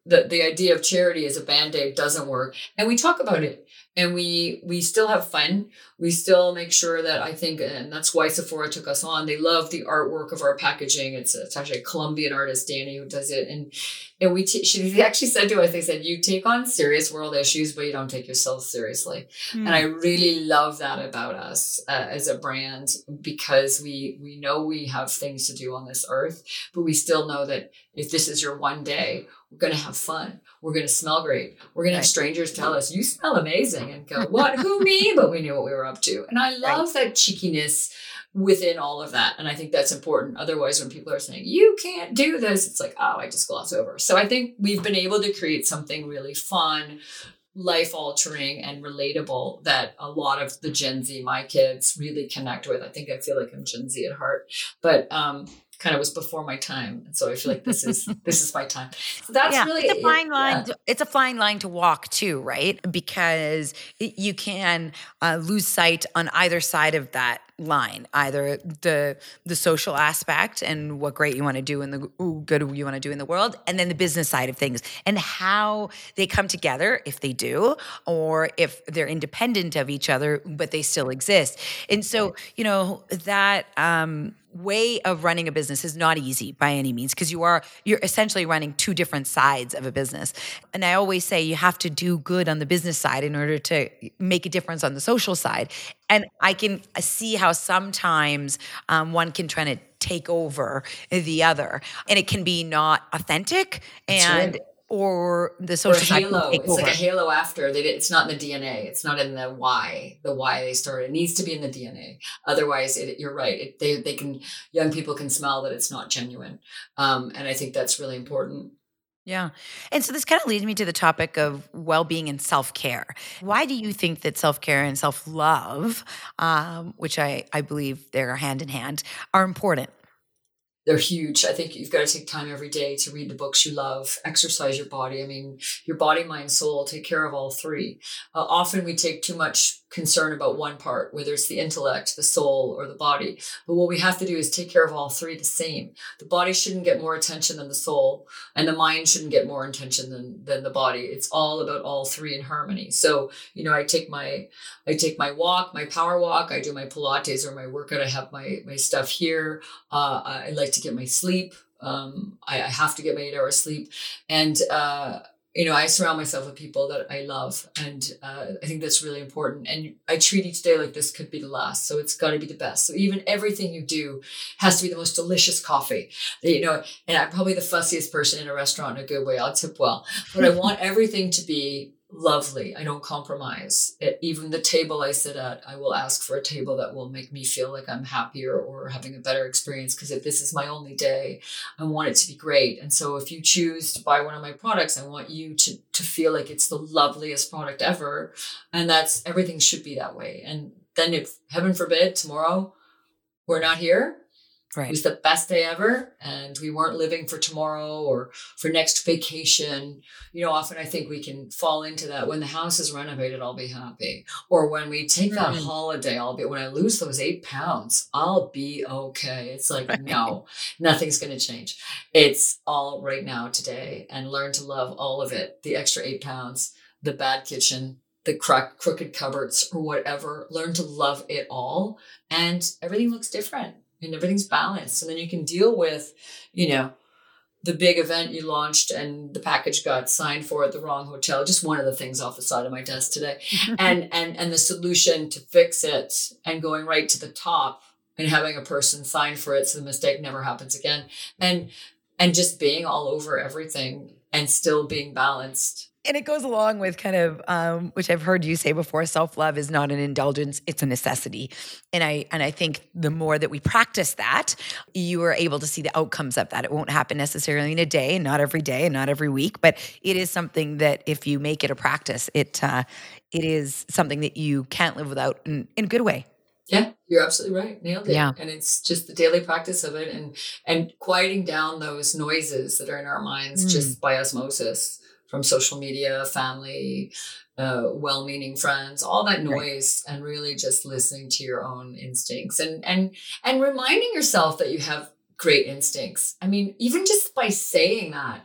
C: the, the idea of charity as a Band-Aid doesn't work. And we talk about it, and we we still have fun. We still make sure that, I think, and that's why Sephora took us on. They love the artwork of our packaging. It's, it's actually a Colombian artist, Danny, who does it. And and we t- she actually said to us, they said, you take on serious world issues, but you don't take yourself seriously. Mm. And I really love that about us uh, as a brand, because we we know we have things to do on this earth, but we still know that if this is your one day, we're going to have fun. We're going to smell great. We're going to have strangers tell us, you smell amazing, and go, what, who, me? But we knew what we were up to. And I love right. that cheekiness within all of that. And I think that's important. Otherwise, when people are saying, you can't do this, it's like, oh, I just gloss over. So I think we've been able to create something really fun, life-altering, and relatable that a lot of the Gen Z, my kids, really connect with. I think I feel like I'm Gen Z at heart. But um kind of was before my time, and so I feel like this is this is my time. So that's
B: yeah,
C: really
B: it's a fine
C: it,
B: line.
C: yeah.
B: To, it's a fine line to walk too, right? Because it, you can uh, lose sight on either side of that line, either the the social aspect and what great you want to do and the ooh, good you want to do in the world, and then the business side of things and how they come together, if they do, or if they're independent of each other but they still exist. And so, you know, that um way of running a business is not easy by any means, because you are you're essentially running two different sides of a business. And I always say you have to do good on the business side in order to make a difference on the social side. And I can see how sometimes um, one can try to take over the other, and it can be not authentic.
C: That's
B: and
C: right.
B: Or the social
C: or halo.
B: Side
C: it's
B: over.
C: like a halo after. They, it's not in the D N A. It's not in the why. The why they started. It needs to be in the D N A. Otherwise, it, you're right. It, they they can young people can smell that it's not genuine. Um, and I think that's really important.
B: Yeah. And so this kind of leads me to the topic of well-being and self-care. Why do you think that self-care and self-love, um, which I, I believe they're hand in hand, are important?
C: They're huge. I think you've got to take time every day to read the books you love, exercise your body. I mean, your body, mind, soul, take care of all three. Uh, often we take too much concern about one part, whether it's the intellect, the soul, or the body. But what we have to do is take care of all three the same. The body shouldn't get more attention than the soul, and the mind shouldn't get more attention than, than the body. It's all about all three in harmony. So, you know, I take my, I take my walk, my power walk, I do my Pilates or my workout. I have my, my stuff here. Uh, I like to get my sleep. Um, I, I have to get my eight hours sleep. And, uh, you know, I surround myself with people that I love. And uh, I think that's really important. And I treat each day like this could be the last. So it's got to be the best. So even everything you do has to be the most delicious coffee. You know, and I'm probably the fussiest person in a restaurant in a good way. I'll tip well. But I want everything to be lovely. I don't compromise. It, even the table I sit at, I will ask for a table that will make me feel like I'm happier or having a better experience. Because if this is my only day, I want it to be great. And so if you choose to buy one of my products, I want you to, to feel like it's the loveliest product ever. And that's, everything should be that way. And then if, heaven forbid, tomorrow we're not here, right. It was the best day ever, and we weren't living for tomorrow or for next vacation. You know, often I think we can fall into that. When the house is renovated, I'll be happy. Or when we take that mm. holiday, I'll be, when I lose those eight pounds, I'll be okay. It's like, right. No, nothing's going to change. It's all right now, today, and learn to love all of it. The extra eight pounds, the bad kitchen, the cro- crooked cupboards, or whatever. Learn to love it all, and everything looks different. And everything's balanced. And then you can deal with, you know, the big event you launched and the package got signed for at the wrong hotel. Just one of the things off the side of my desk today. and and and the solution to fix it and going right to the top and having a person sign for it so the mistake never happens again. And and just being all over everything and still being balanced.
B: And it goes along with kind of, um, which I've heard you say before, self-love is not an indulgence, it's a necessity. And I and I think the more that we practice that, you are able to see the outcomes of that. It won't happen necessarily in a day, and not every day, and not every week, but it is something that if you make it a practice, it uh, it is something that you can't live without in, in a good way.
C: Yeah, you're absolutely right. Nailed it.
B: Yeah.
C: And it's just the daily practice of it, and and quieting down those noises that are in our minds mm. just by osmosis. From social media, family, uh, well-meaning friends, all that noise, right. And really just listening to your own instincts and and and reminding yourself that you have great instincts. I mean, even just by saying that,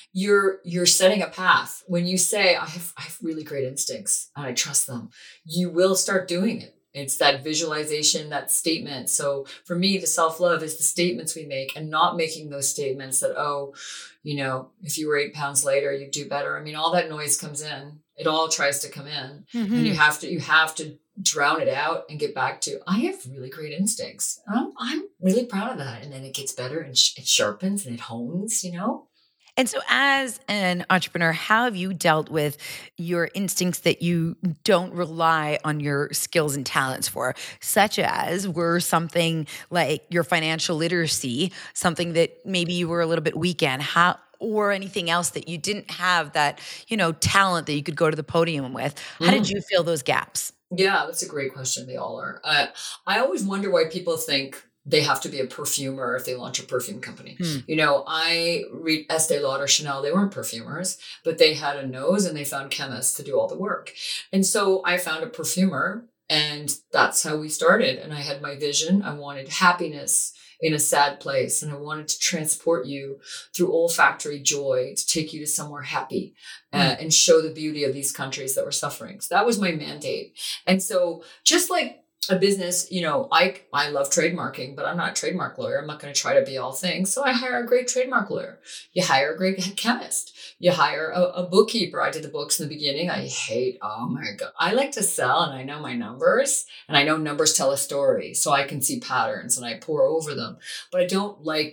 C: you're you're setting a path. When you say, I have I have really great instincts and I trust them, you will start doing it. It's that visualization, that statement. So for me, the self-love is the statements we make, and not making those statements that, oh, you know, if you were eight pounds lighter, you'd do better. I mean, all that noise comes in. It all tries to come in, mm-hmm. and you have to, you have to drown it out and get back to, I have really great instincts. I'm, I'm really proud of that. And then it gets better, and sh- it sharpens and it hones, you know?
B: And so as an entrepreneur, how have you dealt with your instincts that you don't rely on your skills and talents for, such as were something like your financial literacy, something that maybe you were a little bit weak in, how, or anything else that you didn't have that, you know, talent that you could go to the podium with? How mm. did you fill those gaps?
C: Yeah, that's a great question. They all are. Uh, I always wonder why people think they have to be a perfumer if they launch a perfume company. Hmm. You know, I read Estee Lauder, Chanel, they weren't perfumers, but they had a nose and they found chemists to do all the work. And so I found a perfumer, and that's how we started. And I had my vision. I wanted happiness in a sad place, and I wanted to transport you through olfactory joy to take you to somewhere happy uh, mm. and show the beauty of these countries that were suffering. So that was my mandate. And so just like a business, you know, I I love trademarking, but I'm not a trademark lawyer. I'm not going to try to be all things. So I hire a great trademark lawyer. You hire a great chemist. You hire a, a bookkeeper. I did the books in the beginning. I hate, oh my God. I like to sell, and I know my numbers, and I know numbers tell a story. So I can see patterns and I pour over them, but I don't like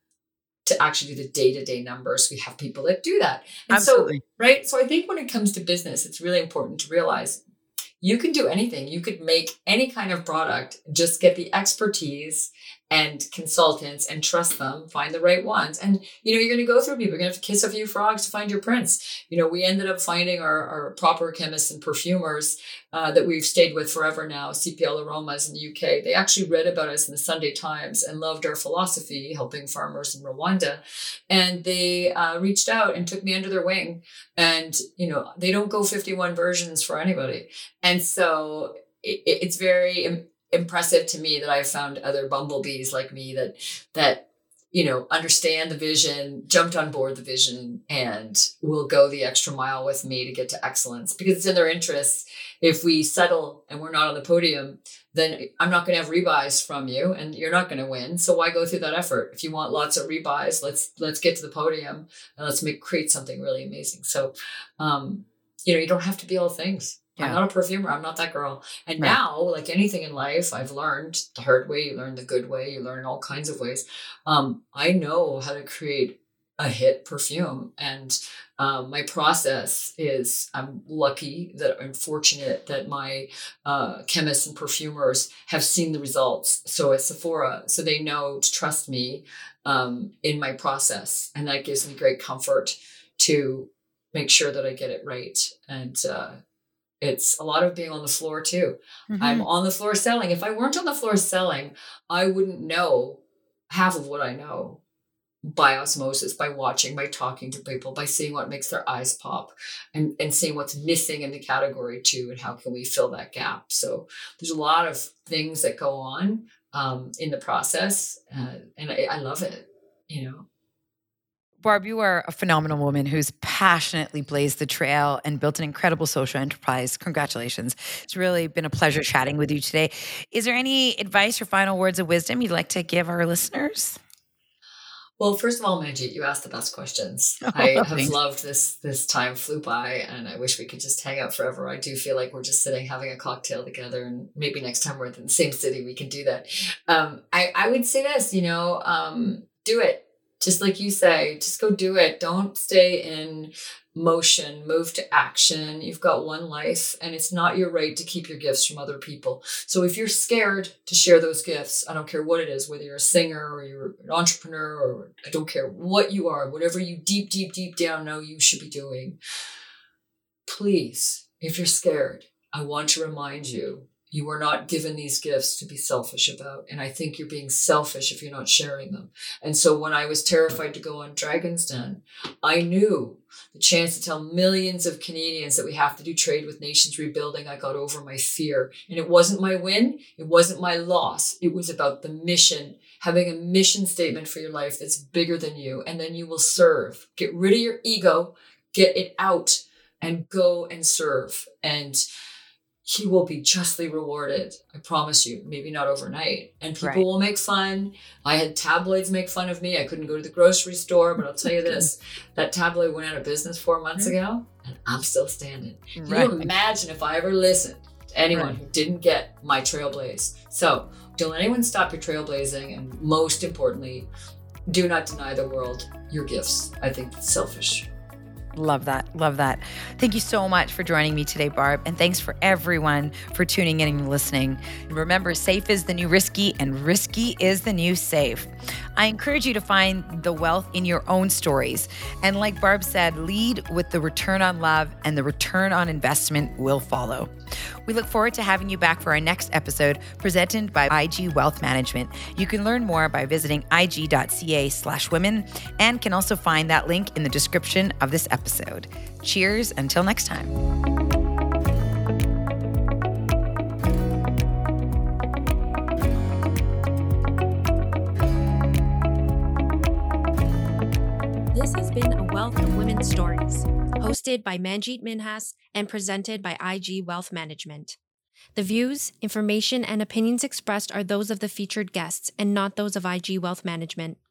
C: to actually do the day-to-day numbers. We have people that do that. And
B: Absolutely.
C: So, right. So I think when it comes to business, it's really important to realize you can do anything. You could make any kind of product, just get the expertise and consultants and trust them, find the right ones. And, you know, you're going to go through people. You're going to have to kiss a few frogs to find your prince. You know, we ended up finding our, our proper chemists and perfumers uh, that we've stayed with forever now, C P L Aromas in the U K. They actually read about us in the Sunday Times and loved our philosophy, helping farmers in Rwanda. And they uh, reached out and took me under their wing. And, you know, they don't go fifty-one versions for anybody. And so it, it's very im- impressive to me that I've found other bumblebees like me that, that, you know, understand the vision, jumped on board the vision, and will go the extra mile with me to get to excellence, because it's in their interests. If we settle and we're not on the podium, then I'm not going to have rebuys from you, and you're not going to win. So why go through that effort? If you want lots of rebuys, let's, let's get to the podium and let's make, create something really amazing. So, um, you know, you don't have to be all things. Yeah. I'm not a perfumer. I'm not that girl. And right. now, like anything in life, I've learned the hard way. You learn the good way. You learn all kinds of ways. Um, I know how to create a hit perfume. And um, my process is, I'm lucky that I'm fortunate that my uh, chemists and perfumers have seen the results. So at Sephora, so they know to trust me um, in my process. And that gives me great comfort to make sure that I get it right. And, uh, it's a lot of being on the floor too. Mm-hmm. I'm on the floor selling. If I weren't on the floor selling, I wouldn't know half of what I know by osmosis, by watching, by talking to people, by seeing what makes their eyes pop, and, and seeing what's missing in the category too, and how can we fill that gap. So there's a lot of things that go on um, in the process, uh, and I, I love it, you know.
B: Barb, you are a phenomenal woman who's passionately blazed the trail and built an incredible social enterprise. Congratulations. It's really been a pleasure chatting with you today. Is there any advice or final words of wisdom you'd like to give our listeners?
C: Well, first of all, Manjeet, you asked the best questions. Oh, I have thanks. loved this. This time flew by, and I wish we could just hang out forever. I do feel like we're just sitting having a cocktail together, and maybe next time we're in the same city, we can do that. Um, I, I would say this, you know, um, do it. Just like you say, just go do it. Don't stay in motion, move to action. You've got one life, and it's not your right to keep your gifts from other people. So if you're scared to share those gifts, I don't care what it is, whether you're a singer or you're an entrepreneur, or I don't care what you are, whatever you deep, deep, deep down know you should be doing. Please, if you're scared, I want to remind you, You were not given these gifts to be selfish about. And I think you're being selfish if you're not sharing them. And so when I was terrified to go on Dragon's Den, I knew the chance to tell millions of Canadians that we have to do trade with nations rebuilding. I got over my fear. And it wasn't my win. It wasn't my loss. It was about the mission, having a mission statement for your life that's bigger than you. And then you will serve. Get rid of your ego, get it out, and go and serve. And he will be justly rewarded. I promise you, maybe not overnight. And people
B: Right.
C: will make fun. I had tabloids make fun of me. I couldn't go to the grocery store, but I'll tell you this, that tabloid went out of business four months
B: Mhm.
C: ago and I'm still standing. Can
B: Right.
C: you imagine if I ever listened to anyone
B: Right.
C: who didn't get my trailblaze? So don't let anyone stop your trailblazing. And most importantly, do not deny the world your gifts. I think it's selfish.
B: Love that. Love that. Thank you so much for joining me today, Barb. And thanks for everyone for tuning in and listening. Remember, safe is the new risky and risky is the new safe. I encourage you to find the wealth in your own stories. And like Barb said, lead with the return on love and the return on investment will follow. We look forward to having you back for our next episode presented by I G Wealth Management. You can learn more by visiting ig.ca slash women and can also find that link in the description of this episode. Cheers until next time.
A: This has been A Wealth of Women's Stories, hosted by Manjeet Minhas and presented by I G Wealth Management. The views, information, and opinions expressed are those of the featured guests and not those of I G Wealth Management.